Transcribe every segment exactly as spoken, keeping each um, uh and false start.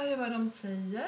är vad de säger.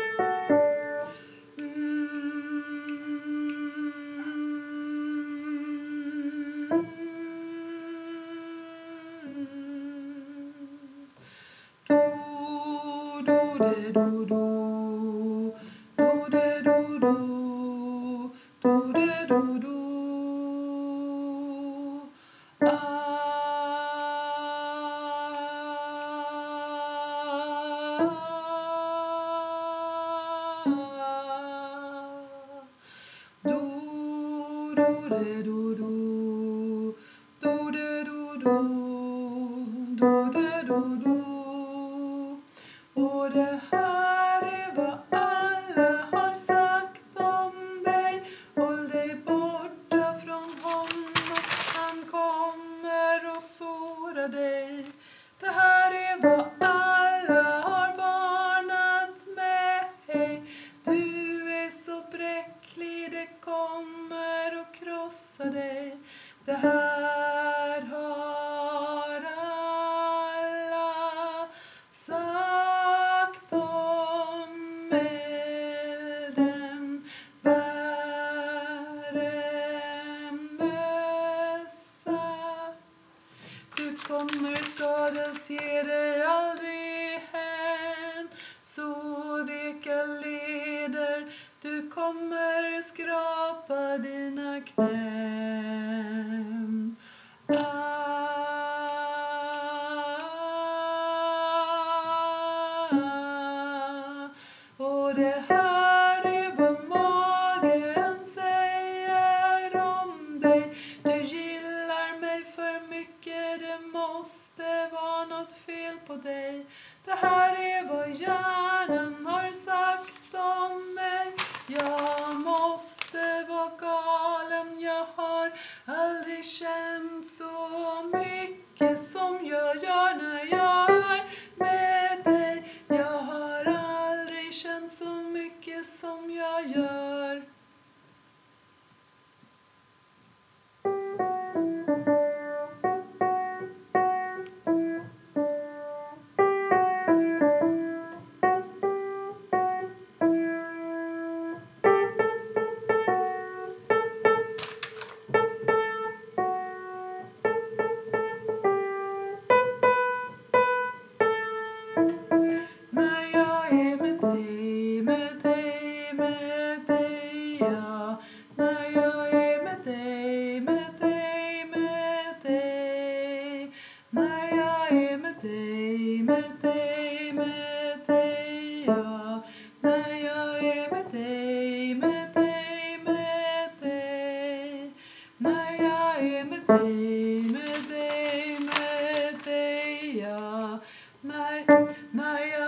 Och det här är vad alla har sagt om dig. Håll dig borta från honom, han kommer och såra dig. Det här är vad alla har varnat mig. Du är så bräcklig, det kommer att krossa dig. Det här har alla sagt om elden. Bär en mössa. Du kommer skadas, ge dig aldrig hän. Så veka leder, du kommer skrapa dina knän. Ah, och det här är vad magen säger om dig. Du gillar mig för mycket, det måste vara något fel på dig. Det här är vad hjärnan har sagt om mig. Jag måste vara galen, jag har aldrig känt så mycket som jag gör när jag är med dig. Jag har aldrig känt så mycket som jag gör. När jag är med dig, med dig, med dig, ja. När jag är med dig, med dig, med dig. När jag är med dig, med dig, med dig, ja. När jag är med dig, med dig, med dig. När jag är med dig, med dig, med dig, ja. När, när jag